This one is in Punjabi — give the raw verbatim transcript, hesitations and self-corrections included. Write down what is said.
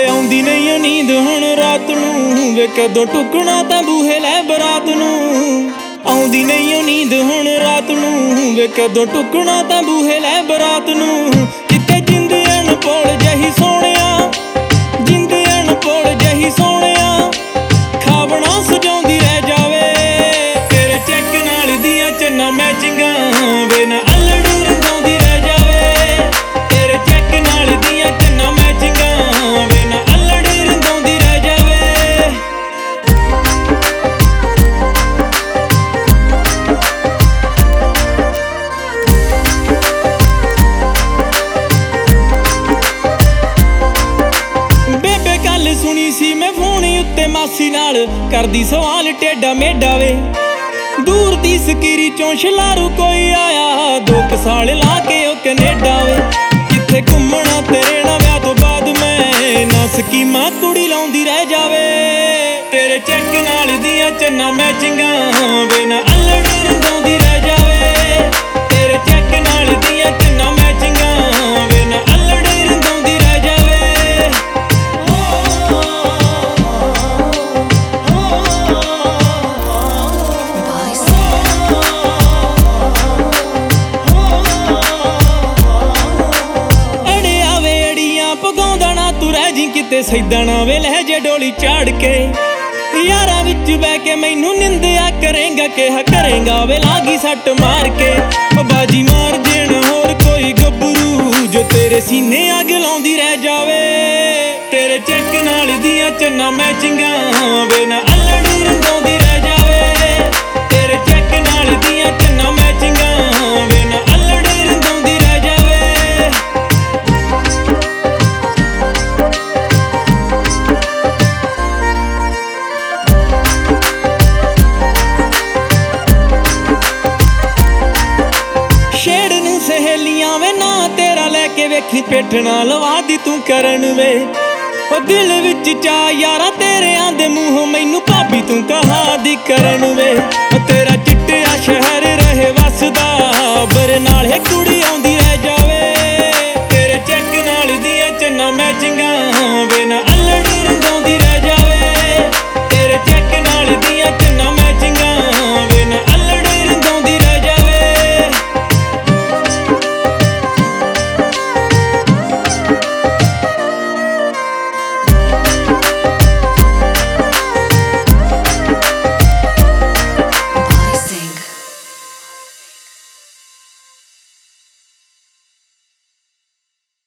ਆਉਂਦੀ ਨਹੀਂ ਨੀਂਦ ਹੁਣ ਰਾਤ ਨੂੰ ਵੇ ਕਦੋਂ ਟੁਕਣਾ ਤਾਂ ਬੂਹੇ ਲੈ ਬਰਾਤ ਨੂੰ ਆਉਂਦੀ ਨਹੀਂ ਨੀਂਦ ਹੁਣ ਰਾਤ ਨੂੰ ਵੇ ਕਦੋਂ ਟੁਕਣਾ ਤਾਂ ਬੂਹੇ ਲੈ ਬਰਾਤ ਨੂੰ ਕਿਤੇ ਜਿੰਦ ਅਣਪੋਲ ਜਹੀ ਸੋਹਣਿਆ ਜਿੰਦ ਅਣਪੋਲ ਜਹੀ ਸੋਹਣਿਆ ਖਾਵਣਾ ਸਜਾਉਂਦੀ ਰਹਿ ਜਾਵੇ ਤੇਰੇ ਚੈੱਕ ਨਾਲ ਦੀਆਂ ਚੰਨਾਂ ਮੈਚਿੰਗਾਂ ਵੇ ਨਾ ਅਲੜੀ ਰੰਗਾਉਂਦੀ ਰਹਿ ਜਾਵੇ ਤੇਰੇ ਚੈੱਕ ਨਾਲ ਦੀਆਂ ਚੰਨਾਂ ਮੈਚਿੰਗਾਂ ਵੇ ਨਾ ਅਲੜੀ ਰੰਗਾਉਂਦੀ ਰਹਿ ਜਾਵੇ ਬੇਬੇ ਗੱਲ ਸੁਣੀ ਸੀ ਮੈਂ ਫੋਨ ਉੱਤੇ ਮਾਸੀ ਨਾਲ ਕਰਦੀ ਸਵਾਲ ਟੇਡਾ ਮੇਡਾ ਵੇ ਦੂਰ ਦੀ ਸਕੀਰੀ ਚੋਂ ਸ਼ਲਾਰੂ ਕੋਈ ਆਇਆ ਦੋ ਕੁ ਸਾਲ ਲਾ ਕੇ ਉਹ ਕੈਨੇਡਾ ਵੇ ਕਿੱਥੇ ਘੁੰਮਣਾ ਤੇਰੇ ਨਾਲ ਵਿਆਹ ਤੋਂ ਬਾਅਦ ਮੈਂ ਨਾ ਸਕੀਮਾਂ ਕੁੜੀ ਲਾਉਂਦੀ ਰਹਿ ਜਾਵੇ ਤੇਰੇ ਚੈੱਕ ਨਾਲ ਦੀਆਂ ਚੰਨਾਂ ਮੈਚਿੰਗਾਂ ਵੇ ਨਾ ਅਲੜੀ ਰੰਗਾਉਂਦੀ ਰਹਿ ਜਾਵੇ ਤੇਰੇ ਚੈੱਕ ਨਾਲ ਦੀਆਂ ਚੰਨਾਂ ਮੈਚਿੰਗਾਂ ਵੇ ਨਾ ਅਲੜੀ ਰੰਗਾਉਂਦੀ ਰਹਿ ਜਾਵੇ ਪਗਾਉਂਦਾ ਨਾ ਤੂੰ ਰਹਿ ਜੀ ਕਿਤੇ ਸੈਦਾਂ ਨਾ ਵੇ ਲਹਿ ਜੇ ਡੋਲੀ ਚਾੜ ਕੇ ਯਾਰਾਂ ਵਿੱਚ ਬਹਿ ਕੇ ਮੈਨੂੰ ਨਿੰਦਿਆ ਕਰੇਂਗਾ ਕਿਹਾ ਕਰੇਂਗਾ ਵੇ ਲਾਗੀ ਸੱਟ ਮਾਰ ਕੇ ਬਾਜੀ ਮਾਰ ਦੇਣ ਹੋਰ ਕੋਈ ਗੱਭਰੂ ਜੋ ਤੇਰੇ ਸੀਨੇ ਅੱਗ ਲਾਉਂਦੀ ਰਹਿ ਜਾਵੇ ਤੇਰੇ ਚੈੱਕ ਨਾਲ ਦੀਆਂ ਚੰਨਾਂ ਮੈਚਿੰਗਾਂ ਵੇ ਨਾ ਅਲੜੀ ਰੰਗਾਉਂਦੀ ਰਹਿ ਜਾਵੇ ਤੇਰੇ ਚੈੱਕ ਨਾਲ ਦੀਆਂ ਚੰਨਾਂ ਮੈਚਿੰਗਾਂ ਵੇ ਨਾ ਅਲੜੀ ਰੰਗਾਉਂਦੀ ਰਹਿ ਜਾਵੇ ਸਹੇਲੀਆਂ ਵੇ ਨਾ ਤੇਰਾ ਲੈ ਕੇ ਵੇਖੀ ਪੇਟਣਾ ਲਵਾ ਦੀ ਤੂੰ ਕਰਨ ਵੇ ਉਹ ਦਿਲ ਵਿੱਚ ਚਾ ਯਾਰਾ ਤੇਰਿਆਂ ਦੇ ਮੂੰਹੋਂ ਮੈਨੂੰ ਭਾਬੀ ਤੂੰ ਕਹਾ ਦੀ ਕਰਨ ਵੇ ਉਹ ਤੇਰਾ ਚਿੱਟਿਆ ਸ਼ਹਿਰ ਰਹੇ ਵਸਦਾ